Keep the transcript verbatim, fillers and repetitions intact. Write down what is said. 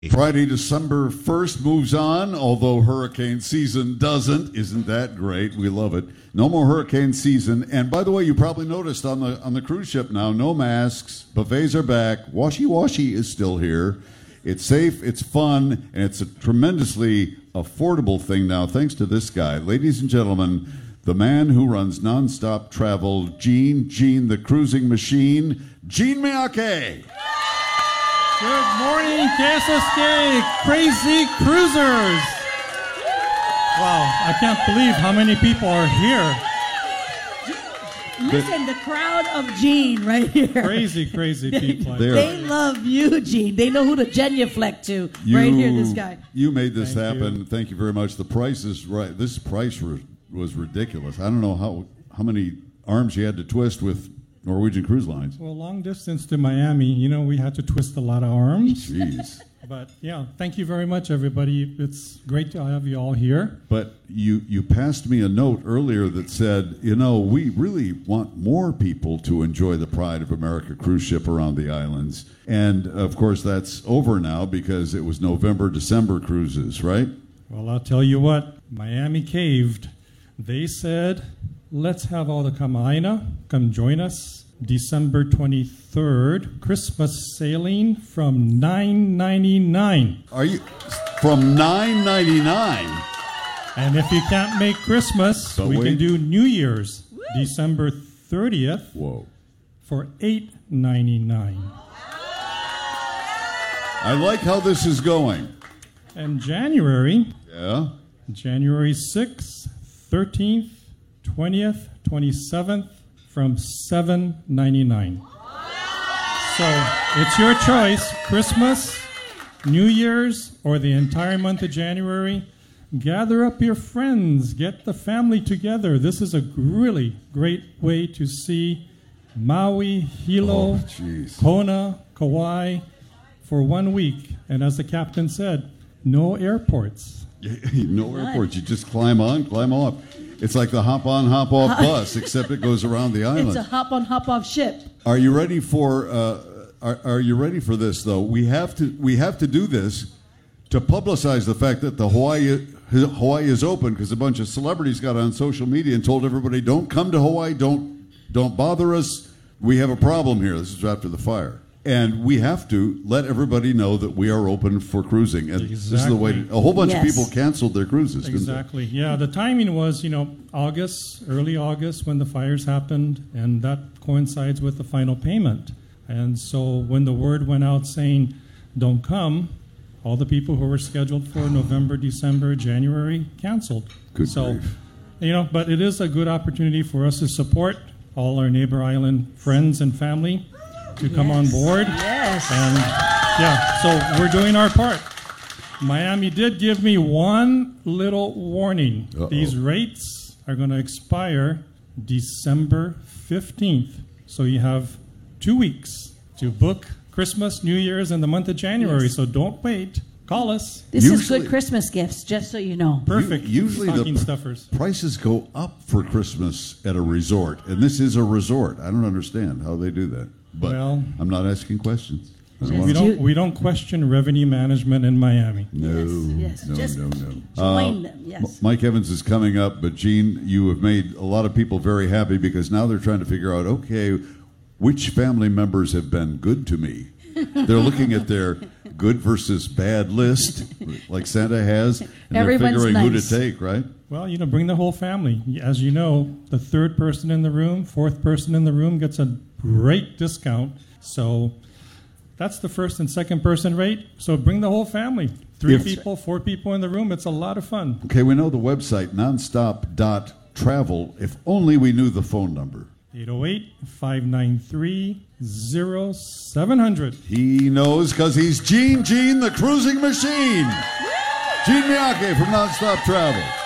Friday, December first moves on, although hurricane season doesn't. Isn't that great? We love it. No more hurricane season. And by the way, you probably noticed on the on the cruise ship now, no masks, buffets are back, washy-washy is still here. It's safe, it's fun, and it's a tremendously affordable thing now, thanks to this guy. Ladies and gentlemen, the man who runs Nonstop Travel, Gene, Gene the Cruising Machine, Gene Miyake. Good morning, K S S K Crazy Cruisers. Wow, I can't believe how many people are here. Listen, the crowd of Gene right here. Crazy, crazy people. They, they love you, Gene. They know who to genuflect to. You, right here, this guy. You made this Thank happen. you. Thank you very much. The price is right. This price was, was ridiculous. I don't know how how many arms you had to twist with Norwegian Cruise Lines. Well, long distance to Miami, you know, we had to twist a lot of arms. Jeez. But, yeah, thank you very much, everybody. It's great to have you all here. But you, you passed me a note earlier that said, you know, we really want more people to enjoy the Pride of America cruise ship around the islands. And, of course, that's over now because it was November, December cruises, right? Well, I'll tell you what, Miami caved. They said, let's have all the Kamaaina come join us December twenty-third, Christmas sailing from nine ninety-nine. Are you from nine ninety-nine? And if you can't make Christmas, But we wait. can do New Year's, December thirtieth, Whoa. for eight ninety-nine. I like how this is going. And January, Yeah? January sixth, thirteenth, twentieth, twenty-seventh, from seven ninety-nine. So it's your choice, Christmas, New Year's, or the entire month of January. Gather up your friends, get the family together. This is a really great way to see Maui, Hilo, Oh, jeez. Kona, Kauai for one week. And as the captain said, no airports. No airports. You just climb on, climb off. It's like the hop-on, hop-off bus, except it goes around the island. It's a hop-on, hop-off ship. Are you ready for? Uh, are, are you ready for this? Though we have to, we have to do this to publicize the fact that the Hawaii Hawaii is open because a bunch of celebrities got on social media and told everybody, "Don't come to Hawaii. Don't don't bother us. We have a problem here." This is after the fire. And we have to let everybody know that we are open for cruising. And this is the way to, a whole bunch Yes. of people canceled their cruises. didn't they? Exactly. Yeah, the timing was, you know, August, early August when the fires happened, and that coincides with the final payment. And so when the word went out saying, don't come, all the people who were scheduled for November, December, January canceled. Good so, grief. you know, but it is a good opportunity for us to support all our neighbor island friends and family to come on board. Yes. And yeah, so we're doing our part. Miami did give me one little warning. Uh-oh. These rates are going to expire December fifteenth. So you have two weeks to book Christmas, New Year's, and the month of January. Yes. So don't wait. Call us. This is Usually- good Christmas gifts, just so you know. Perfect. U- Usually Stocking the stuffers. prices go up for Christmas at a resort, and this is a resort. I don't understand how they do that. But Well- I'm not asking questions. I don't Just wanna- We do- don't, we don't question revenue management in Miami. no, Yes, yes. no, Just no, no. join them, M- yes. Mike Evans is coming up, but Gene, you have made a lot of people very happy because now they're trying to figure out, okay, which family members have been good to me? They're looking at their good versus bad list, like Santa has, and Everyone's they're figuring nice. who to take, right? Well, you know, bring the whole family. As you know, the third person in the room, fourth person in the room gets a great discount. So that's the first and second person rate. So bring the whole family. Three If- people, four people in the room. It's a lot of fun. Okay, we know the website, nonstop dot travel. If only we knew the phone number. eight oh eight, five nine three, oh seven hundred. He knows because he's Gene, Gene the Cruising Machine. Gene Miyake from Nonstop Travel.